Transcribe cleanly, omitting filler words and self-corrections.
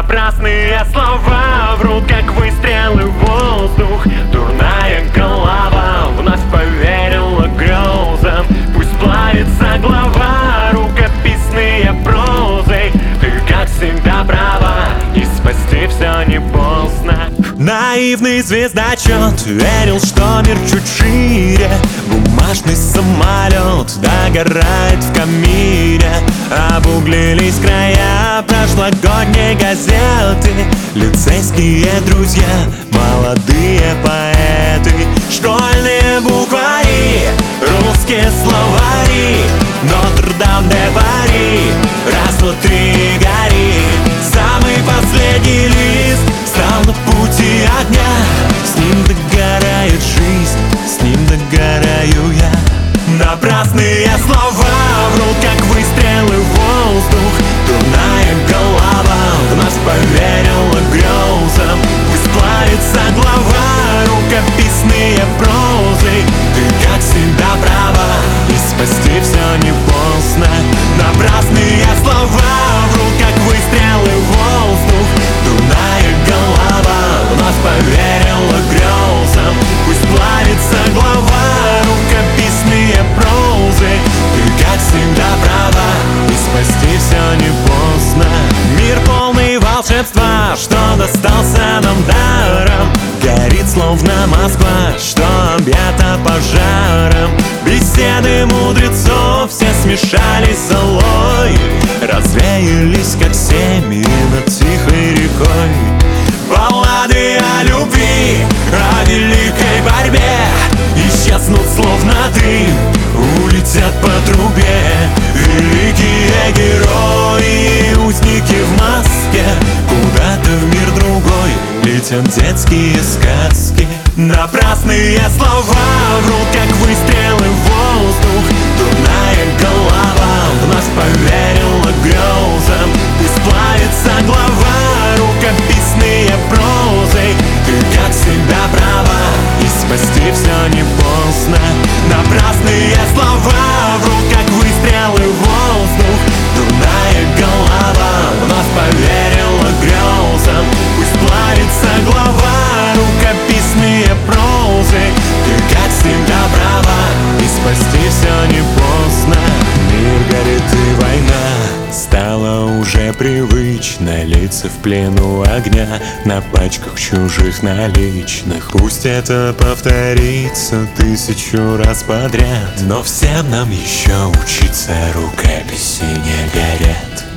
Напрасные слова врут, как выстрелы в воздух. Дурная голова вновь поверила грезам. Пусть плавится глава рукописные прозой. Ты, как всегда, права, и спасти все не поздно. Наивный звездочет верил, что мир чуть шире. Бумажный самолет догорает в камине. Обуглились края прошлогодней газеты. Лицейские друзья, молодые поэты. Школьные буквари, русские словари. Нотр-Дам-де-Пари, раз, два, три, гори. Самый последний лист стал на пути огня. С ним догорает жизнь, с ним догораю я. Напрасные слова врут, как выстрелы в воздух. Дурная голова вновь поверила грезам. Пусть плавится глава рукописные прозы. Ты, как всегда, права, и спасти все не поздно. Напрасные слова врут, как выстрелы в воздух. Дурная голова вновь поверила грезам. Пусть плавится глава рукописные прозы. Ты, как всегда, права, и спасти все не поздно. Мир полный волшебства, что достался нам даром. Горит словно Москва, что объята пожаром. Беседы мудрецов все смешались с золой. Развеялись, как семьи над тихой рекой. Баллады о любви, о великой борьбе исчезнут словно дым, улетят по трубе. Великие герои, узники в маске, куда-то в мир другой летят детские сказки. Напрасные слова врут, как выстрелы в воздух. Дурная голова вновь поверила грезам. Пусть плавится глава рукописные прозой. Ты, как всегда, права, и спасти все не поздно. Напрасные слова врут, как выстрелы в воздух. Дурная голова вновь поверила грезам. Пусть плавится глава рукописные прозы. Ты, как всегда, права, и спасти все не поздно. Мир горит и война стала уже привычно. Лица в плену огня на пачках чужих наличных. Пусть это повторится 1000 раз подряд, но всем нам еще учиться рукописи не горят.